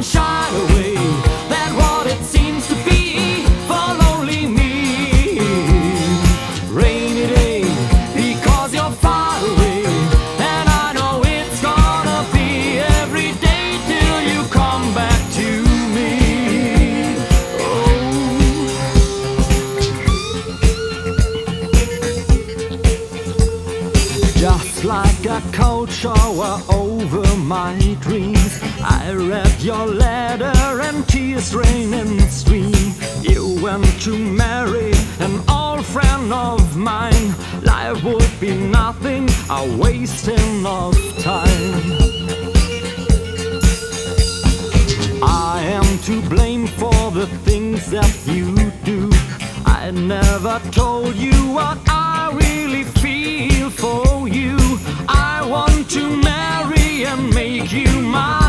sunshine away. That's what it seems to be for lonely me. Rainy day, because you're far away, and I know it's gonna be every day till you come back to me. Just like a cold shower over my dreams, I read your letter and tears rain in the stream. You went to marry an old friend of mine. Life would be nothing, a wasting of time. I am to blame for the things that you do. I never told you what I really feel for you. I want to marry and make you mine.